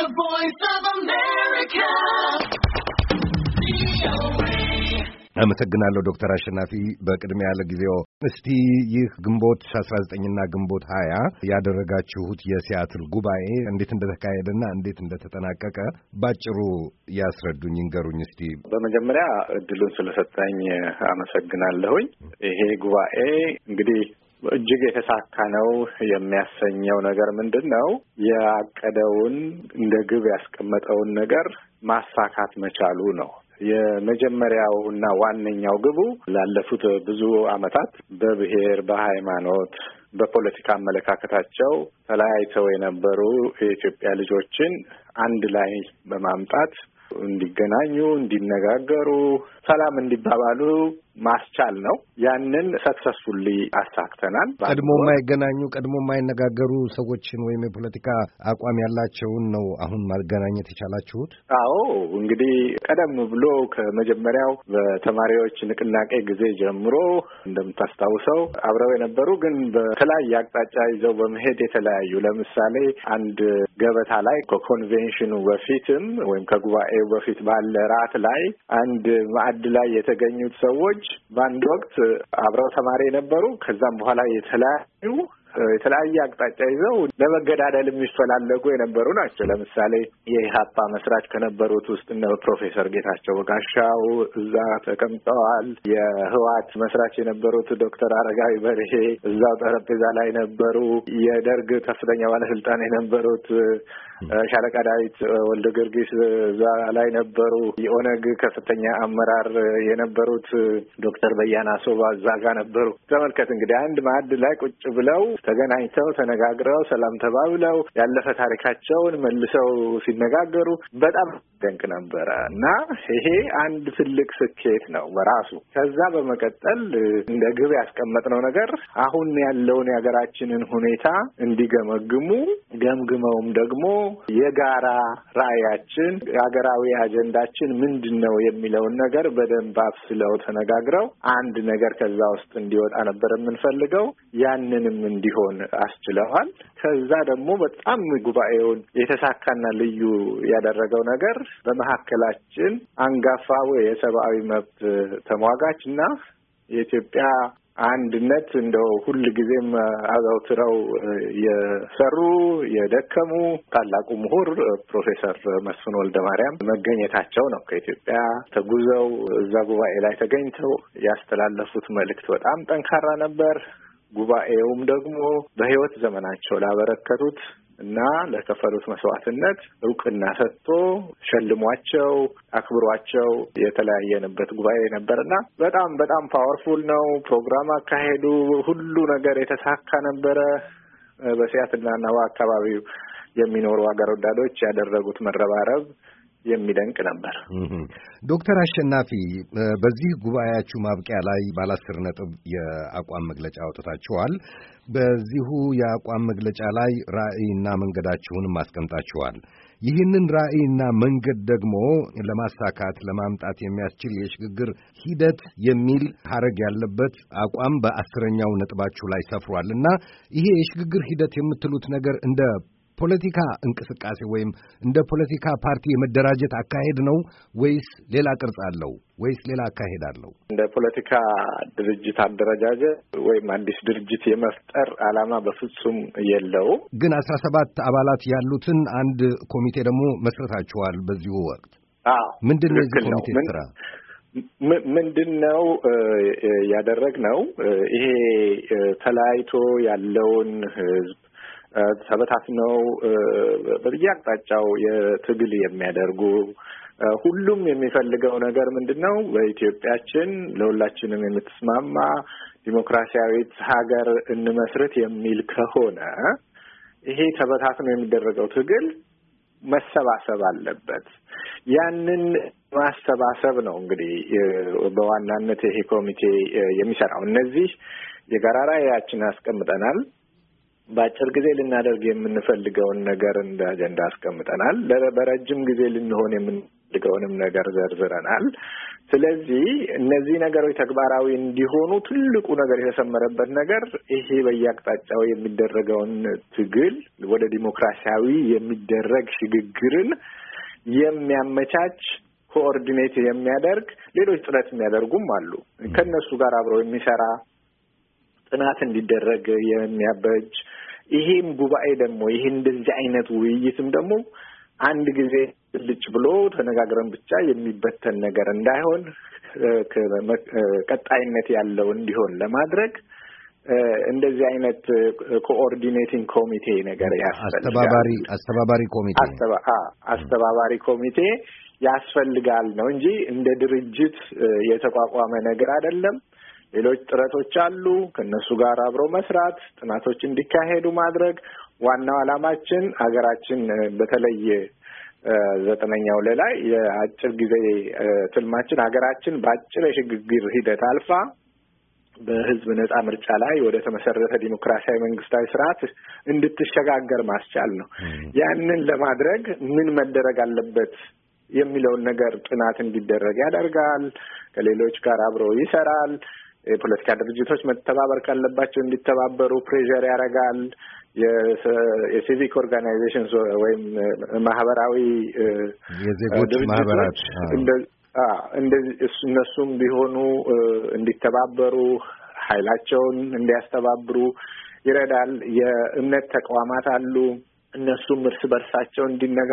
The Voice of America. አመሰግናለሁ ዶክተር አሸናፊ በቅድሚያ ለጊዜው። እስቲ ይህ ግንቦት 19 እና ግንቦት 20 ያደረጋችሁት የሲያትል ጉባኤ እንዴት እንደተካሄደና እንዴት እንደተጠናቀቀ ባጭሩ ያስረዱኝ ይንገሩኝ እስቲ። በመጀመሪያ እድሉን ስለሰጣኝ አመሰግናለሁኝ። ይሄ ጉባኤ እንግዲህ እጅግ የተሳካ ነው የሚያሰኘው ነገር ምንድነው? ያቀደውን እንደ ግብ ያስቀመጠውን ነገር ማሳካት መቻሉ ነው። የመጀመሪያውና ዋነኛው ግቡ ላለፉት ብዙ ዓመታት በብሔር፣ በሃይማኖት፣ በፖለቲካ አመለካከታቸው ተለያይተው የነበሩ የኢትዮጵያ ልጆችን አንድ ላይ በማምጣት እንዲገናኙ፣ እንዲነጋገሩ፣ ሰላም እንዲባባሉ ማስቻል ነው። ያንን ሰክሰስፉሊ አሳክተናል። ቀድሞ የማይገናኙ ቀድሞ የማይነጋገሩ ሰዎችን ወይም የፖለቲካ አቋም ያላቸውን ነው አሁን ማገናኘት የቻላችሁት? አዎ፣ እንግዲህ ቀደም ብሎ ከመጀመሪያው በተማሪዎች ንቅናቄ ጊዜ ጀምሮ እንደምታስታውሰው አብረው የነበሩ ግን በተለያየ አቅጣጫ ይዘው በመሄድ የተለያዩ ለምሳሌ አንድ ገበታ ላይ ከኮንቬንሽኑ በፊትም ወይም ከጉባኤው በፊት ባለ ራት ላይ አንድ ማዕድ ላይ የተገኙት ሰዎች በአንድ ወቅት አብረው ተማሪ የነበሩ ከዛም በኋላ የተለያየ አቅጣጫ ይዘው ለመገዳደል የሚፈላለጉ የነበሩ ናቸው። ለምሳሌ የኢህአፓ መስራች ከነበሩት ውስጥ እነ ፕሮፌሰር ጌታቸው በጋሻው እዛ ተቀምጠዋል። የህወሓት መስራች የነበሩት ዶክተር አረጋዊ በርሄ እዛው ጠረጴዛ ላይ ነበሩ። የደርግ ከፍተኛ ባለስልጣን የነበሩት ሻለቃ ዳዊት ወልደ ጊዮርጊስ እዛ ላይ ነበሩ። የኦነግ ከፍተኛ አመራር የነበሩት ዶክተር በያና ሶባ እዛ ጋር ነበሩ። ተመልከት እንግዲህ አንድ ማዕድ ላይ ቁጭ ብለው ተገናኝተው ተነጋግረው ሰላም ተባብለው ያለፈ ታሪካቸውን መልሰው ሲነጋገሩ በጣም ደንቅ ነበረ እና ይሄ አንድ ትልቅ ስኬት ነው በራሱ። ከዛ በመቀጠል እንደ ግብ ያስቀመጥነው ነገር አሁን ያለውን የሀገራችንን ሁኔታ እንዲገመግሙ ገምግመውም ደግሞ የጋራ ራዕያችን የሀገራዊ አጀንዳችን ምንድን ነው የሚለውን ነገር በደንብ አብስለው ተነጋግረው አንድ ነገር ከዛ ውስጥ እንዲወጣ ነበር የምንፈልገው። ያንንም እንዲሆን አስችለዋል። ከዛ ደግሞ በጣም ጉባኤውን የተሳካና ልዩ ያደረገው ነገር በመካከላችን አንጋፋው የሰብአዊ መብት ተሟጋች እና የኢትዮጵያ አንድነት እንደው ሁል ጊዜም አዘውትረው የሰሩ የደከሙ ታላቁ ምሁር ፕሮፌሰር መስፍን ወልደማርያም መገኘታቸው ነው። ከኢትዮጵያ ተጉዘው እዛ ጉባኤ ላይ ተገኝተው ያስተላለፉት መልእክት በጣም ጠንካራ ነበር። ጉባኤውም ደግሞ በሕይወት ዘመናቸው ላበረከቱት እና ለከፈሉት መስዋዕትነት እውቅና ሰጥቶ ሸልሟቸው አክብሯቸው የተለያየንበት ጉባኤ ነበርና በጣም ፓወርፉል ነው። ፕሮግራም አካሄዱ ሁሉ ነገር የተሳካ ነበረ። በሲያትልና በአካባቢው የሚኖሩ ሀገር ወዳዶች ያደረጉት መረባረብ የሚደንቅ ነበር። ዶክተር አሸናፊ በዚህ ጉባኤያችሁ ማብቂያ ላይ ባለ 10 ነጥብ የአቋም መግለጫ አውጥታችኋል። በዚሁ የአቋም መግለጫ ላይ ራዕይና መንገዳችሁንም አስቀምጣችኋል። ይህንን ራዕይና መንገድ ደግሞ ለማሳካት ለማምጣት የሚያስችል የሽግግር ሂደት የሚል ሐረግ ያለበት አቋም በ10ኛው ነጥባችሁ ላይ ሰፍሯል እና ይሄ የሽግግር ሂደት የምትሉት ነገር እንደ ፖለቲካ እንቅስቃሴ ወይም እንደ ፖለቲካ ፓርቲ የመደራጀት አካሄድ ነው ወይስ ሌላ ቅርጽ አለው ወይስ ሌላ አካሄድ አለው? እንደ ፖለቲካ ድርጅት አደረጃጀት ወይም አዲስ ድርጅት የመፍጠር ዓላማ በፍጹም የለውም። ግን 17 አባላት ያሉትን አንድ ኮሚቴ ደግሞ መስረታችኋል በዚሁ ወቅት። ምንድን ነው የዚህ ኮሚቴ ስራ? ምንድነው ያደረግነው? ይሄ ተለያይቶ ያለውን ህዝብ ተበታትነው በየአቅጣጫው የትግል የሚያደርጉ ሁሉም የሚፈልገው ነገር ምንድነው? በኢትዮጵያችን ለሁላችንም የምትስማማ ዲሞክራሲያዊት ሀገር እንመስርት የሚል ከሆነ ይሄ ተበታትኖ የሚደረገው ትግል መሰባሰብ አለበት። ያንን ማሰባሰብ ነው እንግዲህ በዋናነት ይሄ ኮሚቴ የሚሰራው። እነዚህ የጋራ ራዕያችንን አስቀምጠናል። በአጭር ጊዜ ልናደርግ የምንፈልገውን ነገር እንደ አጀንዳ አስቀምጠናል። በረጅም ጊዜ ልንሆን ድጋውንም ነገር ዘርዝረናል። ስለዚህ እነዚህ ነገሮች ተግባራዊ እንዲሆኑ ትልቁ ነገር የተሰመረበት ነገር ይሄ በየአቅጣጫው የሚደረገውን ትግል ወደ ዲሞክራሲያዊ የሚደረግ ሽግግርን የሚያመቻች ኮኦርዲኔት የሚያደርግ ሌሎች ጥረት የሚያደርጉም አሉ። ከነሱ ጋር አብረው የሚሰራ ጥናት እንዲደረግ የሚያበጅ ይሄም ጉባኤ ደግሞ ይሄ እንደዚህ አይነት ውይይትም ደግሞ አንድ ጊዜ ልጭ ብሎ ተነጋግረን ብቻ የሚበተን ነገር እንዳይሆን ቀጣይነት ያለው እንዲሆን ለማድረግ እንደዚህ አይነት ኮኦርዲኔቲንግ ኮሚቴ ነገር ያስፈልጋል። አስተባባሪ ኮሚቴ ያስፈልጋል ነው እንጂ እንደ ድርጅት የተቋቋመ ነገር አይደለም። ሌሎች ጥረቶች አሉ። ከነሱ ጋር አብሮ መስራት፣ ጥናቶች እንዲካሄዱ ማድረግ ዋናው ዓላማችን ሀገራችን በተለይ 9ኛው ላይ የአጭር ጊዜ ትልማችን ሀገራችን በአጭር የሽግግር ሂደት አልፋ በህዝብ ነጻ ምርጫ ላይ ወደ ተመሰረተ ዲሞክራሲያዊ መንግስታዊ ስርዓት እንድትሸጋገር ማስቻል ነው። ያንን ለማድረግ ምን መደረግ አለበት የሚለውን ነገር ጥናት እንዲደረግ ያደርጋል። ከሌሎች ጋር አብሮ ይሰራል። የፖለቲካ ድርጅቶች መተባበር ካለባቸው እንዲተባበሩ ፕሬዠር ያደርጋል። የሲቪክ ኦርጋናይዜሽንስ ወይም ማህበራዊ የዜጎች ማህበራት እነሱም ቢሆኑ እንዲተባበሩ ኃይላቸውን እንዲያስተባብሩ ይረዳል። የእምነት ተቋማት አሉ። እነሱም እርስ በርሳቸው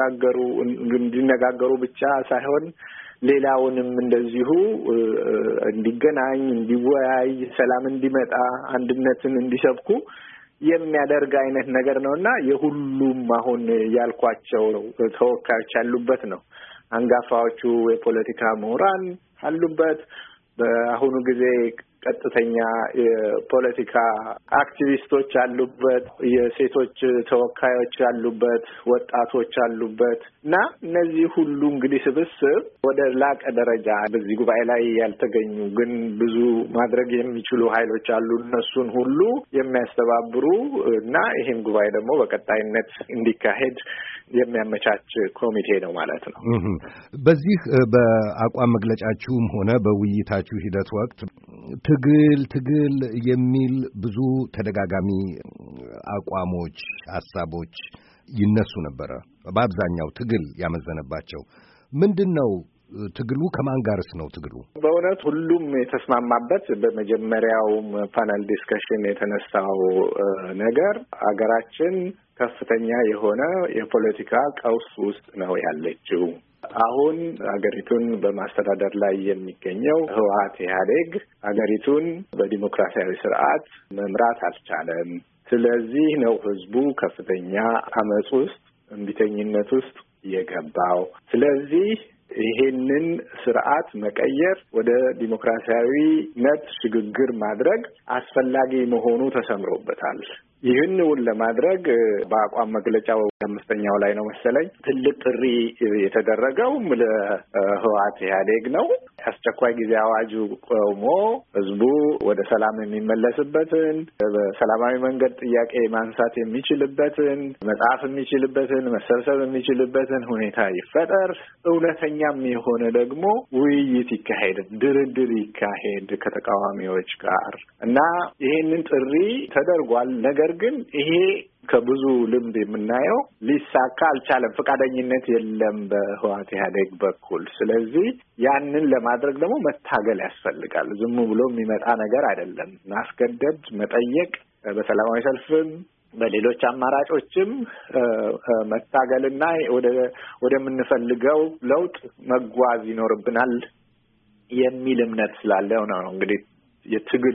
እንዲነጋገሩ ብቻ ሳይሆን ሌላውንም እንደዚሁ እንዲገናኝ፣ እንዲወያይ፣ ሰላም እንዲመጣ፣ አንድነትን እንዲሰብኩ የሚያደርግ አይነት ነገር ነውና የሁሉም አሁን ያልኳቸው ተወካዮች ያሉበት ነው። አንጋፋዎቹ የፖለቲካ ምሁራን አሉበት። በአሁኑ ጊዜ ቀጥተኛ የፖለቲካ አክቲቪስቶች አሉበት፣ የሴቶች ተወካዮች አሉበት፣ ወጣቶች አሉበት እና እነዚህ ሁሉ እንግዲህ ስብስብ ወደ ላቀ ደረጃ በዚህ ጉባኤ ላይ ያልተገኙ ግን ብዙ ማድረግ የሚችሉ ኃይሎች አሉ። እነሱን ሁሉ የሚያስተባብሩ እና ይህን ጉባኤ ደግሞ በቀጣይነት እንዲካሄድ የሚያመቻች ኮሚቴ ነው ማለት ነው። በዚህ በአቋም መግለጫችሁም ሆነ በውይይታችሁ ሂደት ወቅት ትግል የሚል ብዙ ተደጋጋሚ አቋሞች፣ ሐሳቦች ይነሱ ነበረ። በአብዛኛው ትግል ያመዘነባቸው ምንድን ነው? ትግሉ ከማን ጋርስ ነው ትግሉ? በእውነት ሁሉም የተስማማበት በመጀመሪያውም ፓነል ዲስከሽን የተነሳው ነገር አገራችን ከፍተኛ የሆነ የፖለቲካ ቀውስ ውስጥ ነው ያለችው። አሁን ሀገሪቱን በማስተዳደር ላይ የሚገኘው ህወሓት ኢህአዴግ ሀገሪቱን በዲሞክራሲያዊ ስርዓት መምራት አልቻለም። ስለዚህ ነው ህዝቡ ከፍተኛ አመጽ ውስጥ፣ እምቢተኝነት ውስጥ የገባው። ስለዚህ ይሄንን ስርዓት መቀየር፣ ወደ ዲሞክራሲያዊነት ሽግግር ማድረግ አስፈላጊ መሆኑ ተሰምሮበታል። ይህን ለማድረግ በአቋም መግለጫው 5ኛው ላይ ነው መሰለኝ ትልቅ ጥሪ የተደረገው ለህወሓት ኢህአዴግ ነው። አስቸኳይ ጊዜ አዋጁ ቆሞ ህዝቡ ወደ ሰላም የሚመለስበትን፣ በሰላማዊ መንገድ ጥያቄ ማንሳት የሚችልበትን፣ መጻፍ የሚችልበትን፣ መሰብሰብ የሚችልበትን ሁኔታ ይፈጠር። እውነተኛም የሆነ ደግሞ ውይይት ይካሄድ፣ ድርድር ይካሄድ ከተቃዋሚዎች ጋር እና ይሄንን ጥሪ ተደርጓል። ነገር ግን ይሄ ከብዙ ልምድ የምናየው ሊሳካ አልቻለም። ፈቃደኝነት የለም በህወሓት ኢህአዴግ በኩል። ስለዚህ ያንን ለማድረግ ደግሞ መታገል ያስፈልጋል። ዝም ብሎ የሚመጣ ነገር አይደለም። ማስገደድ፣ መጠየቅ፣ በሰላማዊ ሰልፍም በሌሎች አማራጮችም መታገልና ወደምንፈልገው ለውጥ መጓዝ ይኖርብናል የሚል እምነት ስላለው ነው እንግዲህ የትግሉ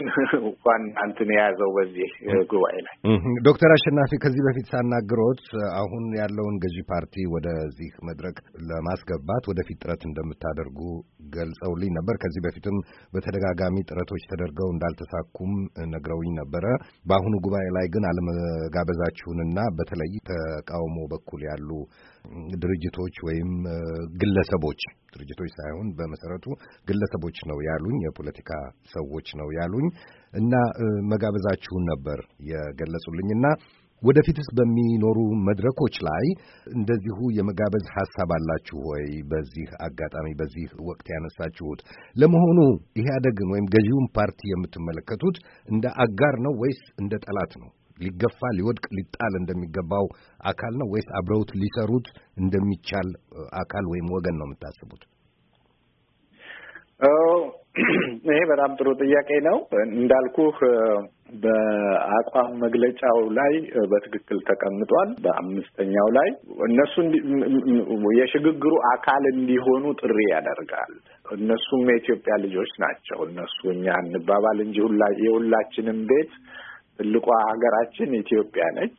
እንትን የያዘው በዚህ ጉባኤ ላይ። ዶክተር አሸናፊ ከዚህ በፊት ሳናግሮት አሁን ያለውን ገዢ ፓርቲ ወደዚህ መድረክ ለማስገባት ወደፊት ጥረት እንደምታደርጉ ገልጸውልኝ ነበር። ከዚህ በፊትም በተደጋጋሚ ጥረቶች ተደርገው እንዳልተሳኩም ነግረውኝ ነበረ። በአሁኑ ጉባኤ ላይ ግን አለመጋበዛችሁንና በተለይ ተቃውሞ በኩል ያሉ ድርጅቶች ወይም ግለሰቦች ሳይሆን በመሰረቱ ግለሰቦች ነው ያሉኝ፣ የፖለቲካ ሰዎች ነው ያሉኝ እና መጋበዛችሁን ነበር የገለጹልኝና ወደፊትስ በሚኖሩ መድረኮች ላይ እንደዚሁ የመጋበዝ ሐሳብ አላችሁ ወይ? በዚህ አጋጣሚ በዚህ ወቅት ያነሳችሁት ለመሆኑ ኢህአዴግን ወይም ገዢውን ፓርቲ የምትመለከቱት እንደ አጋር ነው ወይስ እንደ ጠላት ነው? ሊገፋ ሊወድቅ ሊጣል እንደሚገባው አካል ነው ወይስ አብረውት ሊሰሩት እንደሚቻል አካል ወይም ወገን ነው የምታስቡት? ይሄ በጣም ጥሩ ጥያቄ ነው። እንዳልኩህ በአቋም መግለጫው ላይ በትክክል ተቀምጧል። በአምስተኛው ላይ እነሱ የሽግግሩ አካል እንዲሆኑ ጥሪ ያደርጋል። እነሱም የኢትዮጵያ ልጆች ናቸው። እነሱ እኛ እንባባል እንጂ የሁላችንም ቤት ትልቋ ሀገራችን ኢትዮጵያ ነች።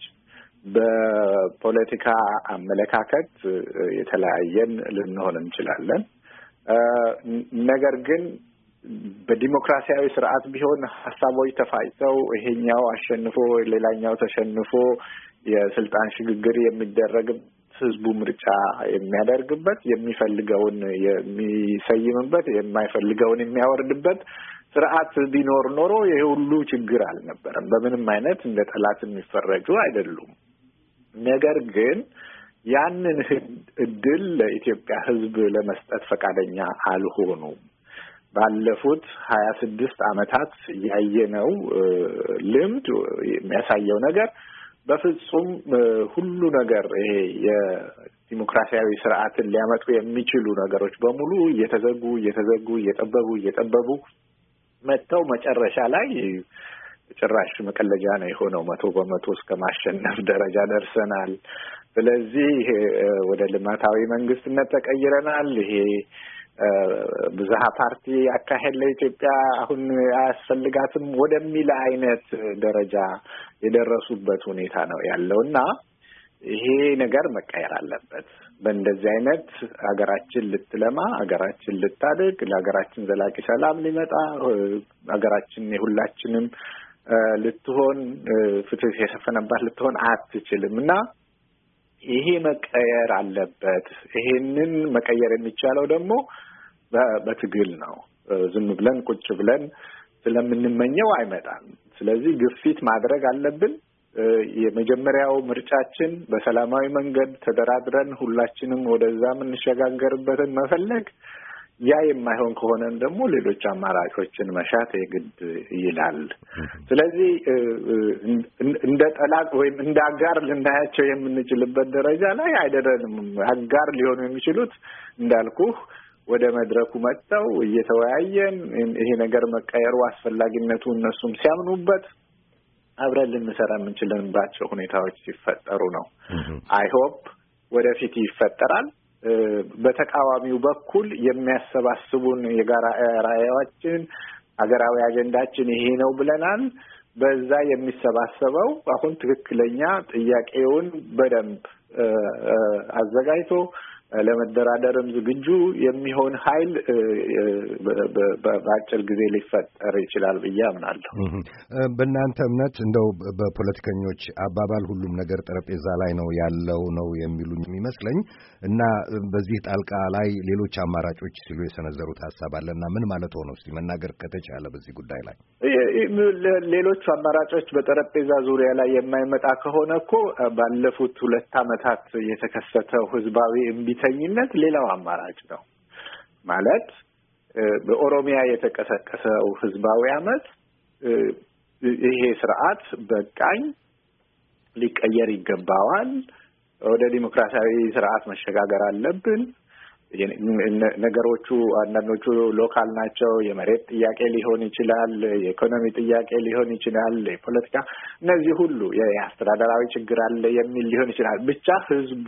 በፖለቲካ አመለካከት የተለያየን ልንሆን እንችላለን። ነገር ግን በዲሞክራሲያዊ ስርዓት ቢሆን ሀሳቦች ተፋጭተው ይሄኛው አሸንፎ ሌላኛው ተሸንፎ የስልጣን ሽግግር የሚደረግበት ህዝቡ ምርጫ የሚያደርግበት የሚፈልገውን የሚሰይምበት የማይፈልገውን የሚያወርድበት ስርዓት ቢኖር ኖሮ ይሄ ሁሉ ችግር አልነበረም። በምንም አይነት እንደ ጠላት የሚፈረጁ አይደሉም። ነገር ግን ያንን እድል ለኢትዮጵያ ህዝብ ለመስጠት ፈቃደኛ አልሆኑም። ባለፉት 26 ዓመታት ያየነው ልምድ የሚያሳየው ነገር በፍጹም ሁሉ ነገር ይሄ የዲሞክራሲያዊ ስርዓትን ሊያመጡ የሚችሉ ነገሮች በሙሉ እየጠበቡ መጥተው መጨረሻ ላይ ጭራሽ መቀለጃ ነው የሆነው። 100% እስከ ማሸነፍ ደረጃ ደርሰናል። ስለዚህ ወደ ልማታዊ መንግስትነት ተቀይረናል። ይሄ ብዝሃ ፓርቲ አካሄድ ለኢትዮጵያ አሁን አያስፈልጋትም ወደሚል አይነት ደረጃ የደረሱበት ሁኔታ ነው ያለውና ይሄ ነገር መቀየር አለበት። በእንደዚህ አይነት ሀገራችን ልትለማ፣ ሀገራችን ልታድግ፣ ለሀገራችን ዘላቂ ሰላም ሊመጣ፣ ሀገራችን የሁላችንም ልትሆን ፍትህ የሰፈነባት ልትሆን አትችልም እና ይሄ መቀየር አለበት። ይሄንን መቀየር የሚቻለው ደግሞ በትግል ነው። ዝም ብለን ቁጭ ብለን ስለምንመኘው አይመጣም። ስለዚህ ግፊት ማድረግ አለብን። የመጀመሪያው ምርጫችን በሰላማዊ መንገድ ተደራድረን ሁላችንም ወደዛ የምንሸጋገርበትን መፈለግ፣ ያ የማይሆን ከሆነም ደግሞ ሌሎች አማራጮችን መሻት የግድ ይላል። ስለዚህ እንደ ጠላት ወይም እንደ አጋር ልናያቸው የምንችልበት ደረጃ ላይ አይደረንም። አጋር ሊሆኑ የሚችሉት እንዳልኩህ ወደ መድረኩ መጥተው እየተወያየን ይሄ ነገር መቀየሩ አስፈላጊነቱ እነሱም ሲያምኑበት አብረን ልንሰራ የምንችልባቸው ሁኔታዎች ሲፈጠሩ ነው። አይ ሆፕ ወደፊት ይፈጠራል። በተቃዋሚው በኩል የሚያሰባስቡን የጋራ ራዕያችን ሀገራዊ አጀንዳችን ይሄ ነው ብለናል። በዛ የሚሰባሰበው አሁን ትክክለኛ ጥያቄውን በደንብ አዘጋጅቶ ለመደራደርም ዝግጁ የሚሆን ኃይል በአጭር ጊዜ ሊፈጠር ይችላል ብዬ አምናለሁ። በእናንተ እምነት እንደው በፖለቲከኞች አባባል ሁሉም ነገር ጠረጴዛ ላይ ነው ያለው ነው የሚሉኝ የሚመስለኝ እና በዚህ ጣልቃ ላይ ሌሎች አማራጮች ሲሉ የሰነዘሩት ሀሳብ አለና ምን ማለት ሆነው እስቲ መናገር ከተቻለ በዚህ ጉዳይ ላይ ሌሎች አማራጮች በጠረጴዛ ዙሪያ ላይ የማይመጣ ከሆነ እኮ ባለፉት 2 ዓመታት የተከሰተው ህዝባዊ እምቢተኝነት ሌላው አማራጭ ነው ማለት በኦሮሚያ የተቀሰቀሰው ህዝባዊ አመት ይሄ ስርዓት በቃኝ ሊቀየር ይገባዋል፣ ወደ ዲሞክራሲያዊ ስርዓት መሸጋገር አለብን፣ ነገሮቹ አንዳንዶቹ ሎካል ናቸው፣ የመሬት ጥያቄ ሊሆን ይችላል፣ የኢኮኖሚ ጥያቄ ሊሆን ይችላል፣ የፖለቲካ እነዚህ ሁሉ የአስተዳደራዊ ችግር አለ የሚል ሊሆን ይችላል። ብቻ ህዝቡ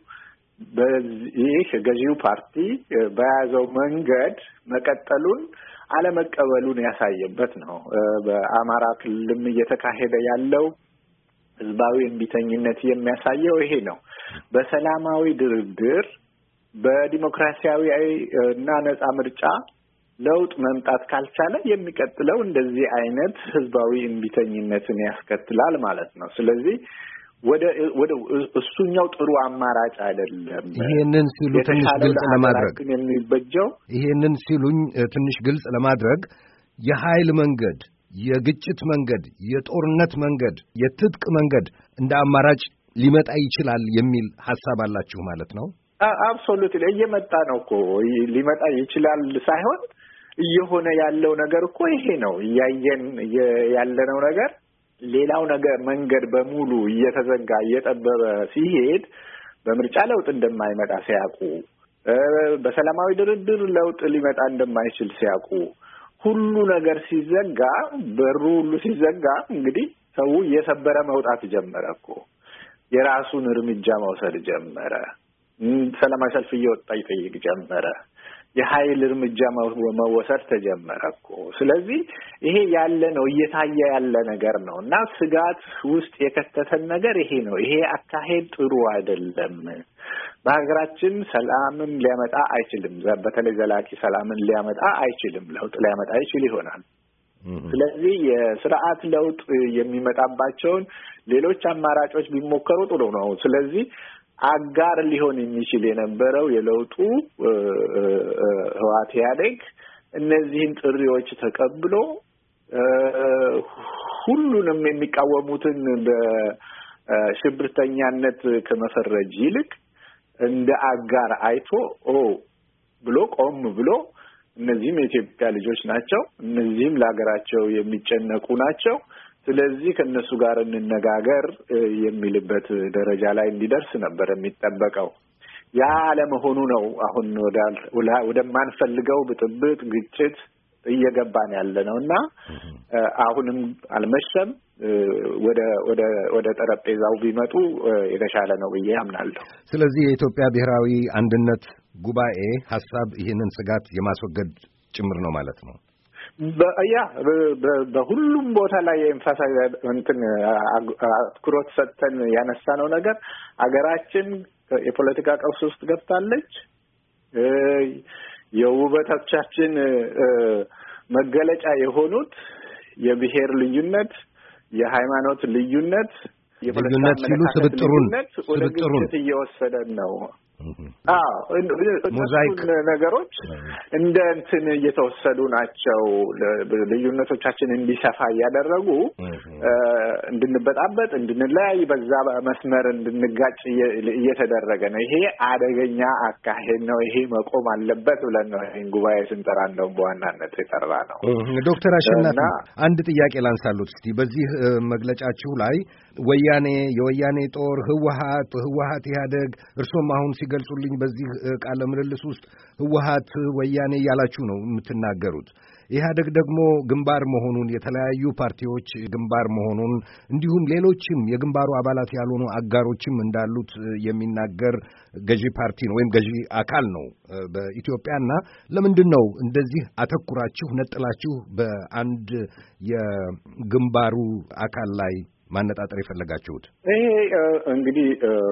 በዚህ ገዢው ፓርቲ በያዘው መንገድ መቀጠሉን አለመቀበሉን ያሳየበት ነው። በአማራ ክልልም እየተካሄደ ያለው ህዝባዊ እምቢተኝነት የሚያሳየው ይሄ ነው። በሰላማዊ ድርድር በዲሞክራሲያዊ እና ነጻ ምርጫ ለውጥ መምጣት ካልቻለ የሚቀጥለው እንደዚህ አይነት ህዝባዊ እምቢተኝነትን ያስከትላል ማለት ነው። ስለዚህ ወደ እሱኛው ጥሩ አማራጭ አይደለም። ይሄንን ሲሉ ትንሽ ግልጽ ለማድረግ የሚበጀው ይሄንን ሲሉኝ ትንሽ ግልጽ ለማድረግ የኃይል መንገድ የግጭት መንገድ፣ የጦርነት መንገድ፣ የትጥቅ መንገድ እንደ አማራጭ ሊመጣ ይችላል የሚል ሐሳብ አላችሁ ማለት ነው? አብሶሉትሊ እየመጣ ነው እኮ ሊመጣ ይችላል ሳይሆን እየሆነ ያለው ነገር እኮ ይሄ ነው። እያየን ያለነው ነገር ሌላው ነገር መንገድ በሙሉ እየተዘጋ እየጠበበ ሲሄድ በምርጫ ለውጥ እንደማይመጣ ሲያውቁ፣ በሰላማዊ ድርድር ለውጥ ሊመጣ እንደማይችል ሲያውቁ፣ ሁሉ ነገር ሲዘጋ፣ በሩ ሁሉ ሲዘጋ እንግዲህ ሰው እየሰበረ መውጣት ጀመረ እኮ። የራሱን እርምጃ መውሰድ ጀመረ። ሰላማዊ ሰልፍ እየወጣ ይጠይቅ ጀመረ። የኃይል እርምጃ መወሰድ ተጀመረ እኮ። ስለዚህ ይሄ ያለ ነው፣ እየታየ ያለ ነገር ነው እና ስጋት ውስጥ የከተተን ነገር ይሄ ነው። ይሄ አካሄድ ጥሩ አይደለም። በሀገራችን ሰላምን ሊያመጣ አይችልም። በተለይ ዘላቂ ሰላምን ሊያመጣ አይችልም። ለውጥ ሊያመጣ ይችል ይሆናል። ስለዚህ የስርዓት ለውጥ የሚመጣባቸውን ሌሎች አማራጮች ቢሞከሩ ጥሩ ነው። ስለዚህ አጋር ሊሆን የሚችል የነበረው የለውጡ ህወሓት ኢህአዴግ እነዚህን ጥሪዎች ተቀብሎ ሁሉንም የሚቃወሙትን በሽብርተኛነት ከመፈረጅ ይልቅ እንደ አጋር አይቶ ብሎ ቆም ብሎ እነዚህም የኢትዮጵያ ልጆች ናቸው፣ እነዚህም ለሀገራቸው የሚጨነቁ ናቸው፣ ስለዚህ ከነሱ ጋር እንነጋገር የሚልበት ደረጃ ላይ እንዲደርስ ነበር የሚጠበቀው። ያ አለመሆኑ ነው አሁን ወደማንፈልገው ብጥብጥ፣ ግጭት እየገባን ያለ ነውና አሁንም አልመሸም። ወደ ጠረጴዛው ቢመጡ የተሻለ ነው ብዬ አምናለሁ። ስለዚህ የኢትዮጵያ ብሔራዊ አንድነት ጉባኤ ሐሳብ ይህንን ስጋት የማስወገድ ጭምር ነው ማለት ነው። በሁሉም ቦታ ላይ የኤምፋሳይዝ አትኩሮት ሰጥተን ያነሳነው ነገር አገራችን የፖለቲካ ቀውስ ውስጥ ገብታለች። የውበቶቻችን መገለጫ የሆኑት የብሔር ልዩነት፣ የሃይማኖት ልዩነት፣ ልዩነት ሲሉ ስብጥሩን እየወሰደን ነው። ሞዛይክ ነገሮች እንደ እንትን እየተወሰዱ ናቸው። ልዩነቶቻችን እንዲሰፋ እያደረጉ እንድንበጣበጥ፣ እንድንለያይ፣ በዛ መስመር እንድንጋጭ እየተደረገ ነው። ይሄ አደገኛ አካሄድ ነው። ይሄ መቆም አለበት ብለን ነው ይሄን ጉባኤ ስንጠራ እንደውም በዋናነት የጠራ ነው። ዶክተር አሸናፊ አንድ ጥያቄ ላንሳሉት እስቲ። በዚህ መግለጫችሁ ላይ የወያኔ ጦር ህወሓት ኢህአዴግ እርሶም አሁን ሲገልጹልኝ በዚህ ቃለ ምልልስ ውስጥ ህወሓት ወያኔ እያላችሁ ነው የምትናገሩት። ኢህአዴግ ደግሞ ግንባር መሆኑን፣ የተለያዩ ፓርቲዎች ግንባር መሆኑን እንዲሁም ሌሎችም የግንባሩ አባላት ያልሆኑ አጋሮችም እንዳሉት የሚናገር ገዢ ፓርቲ ነው ወይም ገዢ አካል ነው በኢትዮጵያና ለምንድን ነው እንደዚህ አተኩራችሁ ነጥላችሁ በአንድ የግንባሩ አካል ላይ ማነጣጠር የፈለጋችሁት? ይሄ እንግዲህ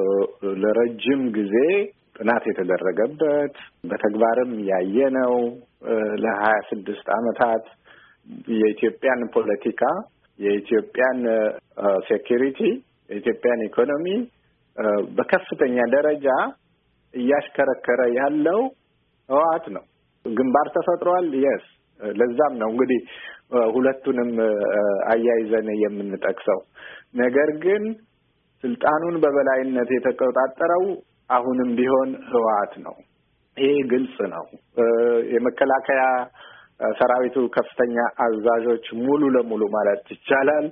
ለረጅም ጊዜ ጥናት የተደረገበት በተግባርም ያየነው ለ26 ዓመታት የኢትዮጵያን ፖለቲካ፣ የኢትዮጵያን ሴኩሪቲ፣ የኢትዮጵያን ኢኮኖሚ በከፍተኛ ደረጃ እያሽከረከረ ያለው ህወሓት ነው። ግንባር ተፈጥሯል። የስ ለዛም ነው እንግዲህ ሁለቱንም አያይዘን የምንጠቅሰው። ነገር ግን ስልጣኑን በበላይነት የተቆጣጠረው አሁንም ቢሆን ህወሓት ነው። ይሄ ግልጽ ነው። የመከላከያ ሰራዊቱ ከፍተኛ አዛዦች ሙሉ ለሙሉ ማለት ይቻላል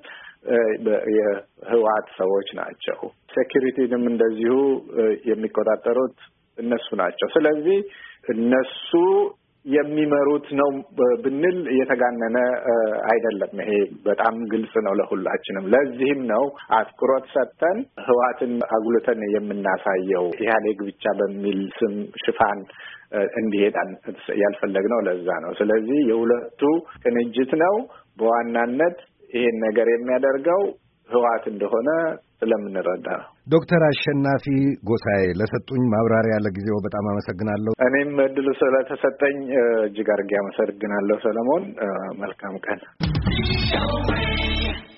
የህወሓት ሰዎች ናቸው። ሴኩሪቲንም እንደዚሁ የሚቆጣጠሩት እነሱ ናቸው። ስለዚህ እነሱ የሚመሩት ነው ብንል የተጋነነ አይደለም። ይሄ በጣም ግልጽ ነው ለሁላችንም። ለዚህም ነው አትኩሮት ሰጥተን ህወሓትን አጉልተን የምናሳየው። ኢህአዴግ ብቻ በሚል ስም ሽፋን እንዲሄድ ያልፈለግነው ለዛ ነው። ስለዚህ የሁለቱ ቅንጅት ነው በዋናነት ይሄን ነገር የሚያደርገው ህወሓት እንደሆነ ስለምንረዳ ነው። ዶክተር አሸናፊ ጎሳዬ ለሰጡኝ ማብራሪያ ለጊዜው በጣም አመሰግናለሁ። እኔም እድሉ ስለተሰጠኝ እጅግ አድርጌ አመሰግናለሁ ሰለሞን። መልካም ቀን።